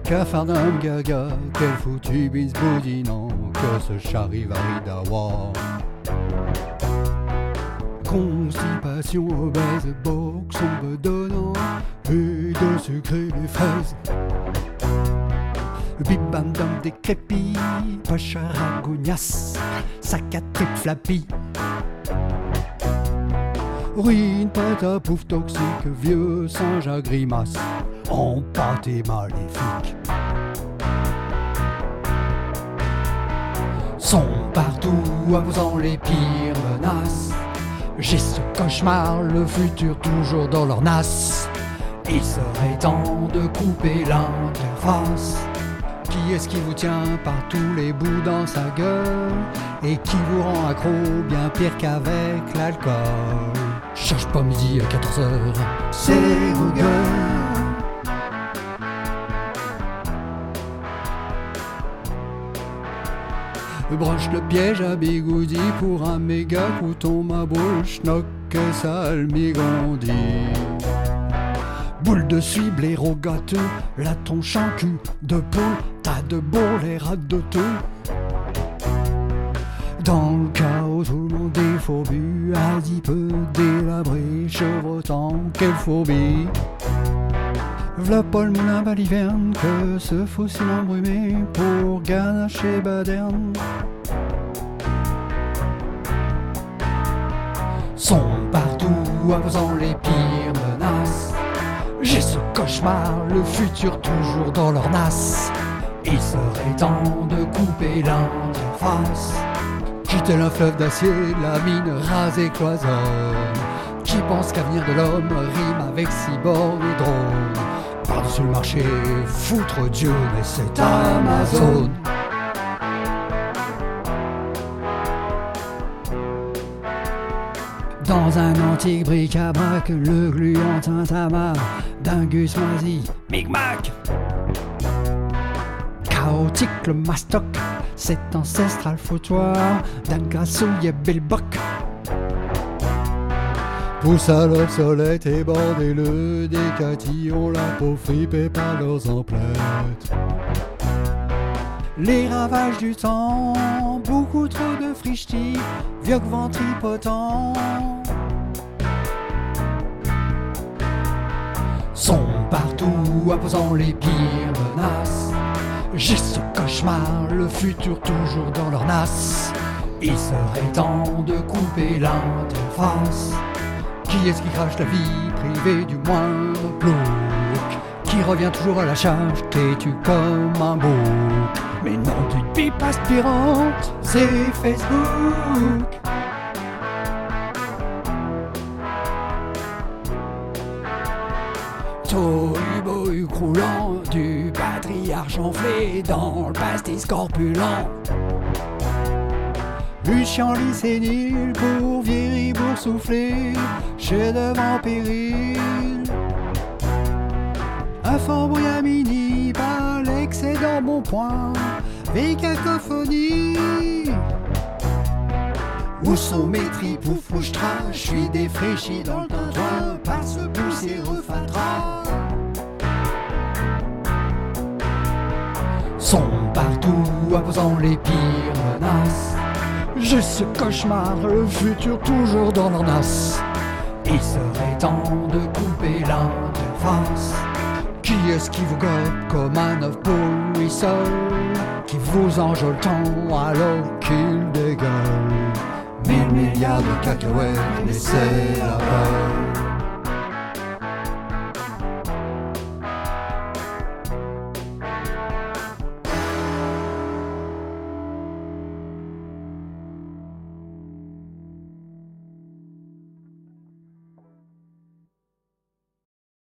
Cafardum gaga, quel foutu bisboudinant que ce charivari-dawa. Constipation obèse, boxon bedonnant, et de sucrer les fraises. Bim-bam dam décrépit, pacharagognas, sac à trip flappy. Ruine, pata, pouf toxique, vieux singe à grimace, empâté maléfique. Sont partout imposant les pires menaces. J'ai ce cauchemar, le futur toujours dans leur nas. Il serait temps de couper l'interface. Qui est-ce qui vous tient par tous les bouts dans sa gueule et qui vous rend accro bien pire qu'avec l'alcool? Cherche pas midi à 14h, c'est Google. Broche le piège à bigoudi pour un méga couton, ma boule schnock et sale migondi. Boule de suie, blaireau gâteux, laton cul de peau, tas de bourre, les rats de tout. Dans le chaos, tout le monde est fourbu, adipeux, délabré, chevrotant, quelle phobie. V'là pas le moulin baliverne que ce fossile embrumé pour ganacher Baderne. Sont partout imposant les pires menaces. J'ai ce cauchemar, le futur toujours dans leur nas. Il serait temps de couper l'interface. Quitter un fleuve d'acier, la mine rasée cloisonne. Qui pense qu'avenir de l'homme rime avec cyborg et drone. Par-dessus le marché, foutre Dieu, mais c'est Amazon. Dans un antique bric-à-brac, le gluant tintamarre d'Angus Mazie, Micmac. Chaotique le mastoc, cet ancestral foutoir d'un grassouillet Billbock. Pousse à l'obsolète et bordez-le, des catillons la peau fripée par leurs emplettes. Les ravages du temps, beaucoup trop de frichtis, vieux ventripotent. Sont partout imposant les pires menaces. J'ai ce cauchemar, le futur toujours dans leur nas. Il serait temps de couper l'interface. Qui est-ce qui crache la vie privée du moindre plouc? Qui revient toujours à la charge, têtu comme un bouc? Mais non d'une pipe aspirante, c'est Facebook. Tohu-bohu croulant, du patriarche enflé dans le pastis corpulent. Lucian lycénile pour vieillir boursouflé, chez devant péril. Un fambouille à mini, par l'excédent bon point, vieille cacophonie. Où sont mes tripes, ouf, où je suis défraîchi dans le tintouin par ce poussiéreux fatras. Sont partout imposant les pires menaces. J'ai ce cauchemar, le futur toujours dans leur nas. Il serait temps de couper l'interface. Qui est-ce qui vous gobe comme un œuf pourrissol, qui vous enjole tant alors qu'il dégueule 1000 milliards de cacahuètes, mais c'est la peur.